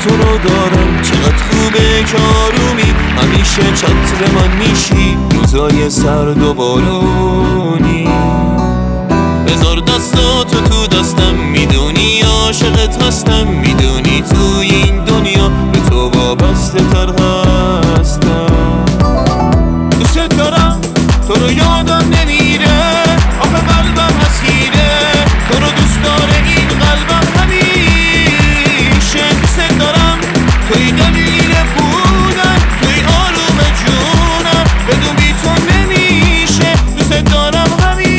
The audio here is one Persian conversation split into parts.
تو رو دارم. چقدر خوبه که آرومی همیشه چتر من میشی روزای سرد و بارونی. بذار دستاتو تو دستم، میدونی عاشقت هستم، میدونی توی این دنیا به تو وابسته تر هستم. دوست دارم تو رو یادم نمیره، آخه قلبم اسیره تو رو دوست داره این قلبم همیشه. دوست دارم توی دلیل بودن، توی آروم جونم، بدون بی تو نمیشه. دوست دارم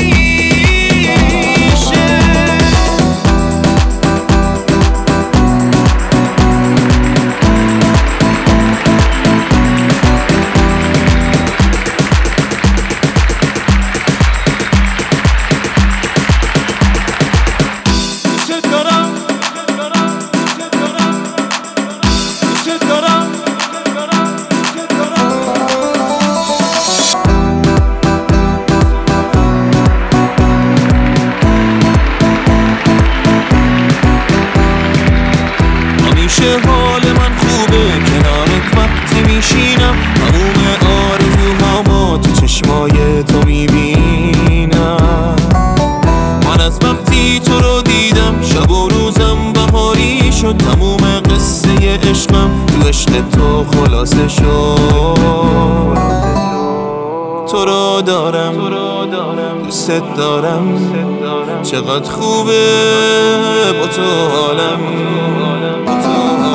همیشه حال من خوبه کنارت وقتی میشینم، تموم آرزوهامو تو چشمای تو میبینم. من از وقتی تو رو دیدم شب و روزم بهاری شد، تموم قصه عشقم تو عشق تو خلاصه شد. تو رو دارم دوست دارم، چقدر خوبه با تو حالم.